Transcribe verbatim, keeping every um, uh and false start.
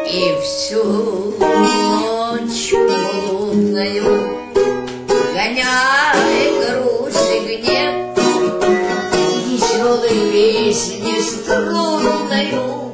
И всю ночь лунную, гоняя грусть и гнев, веселой песни струнною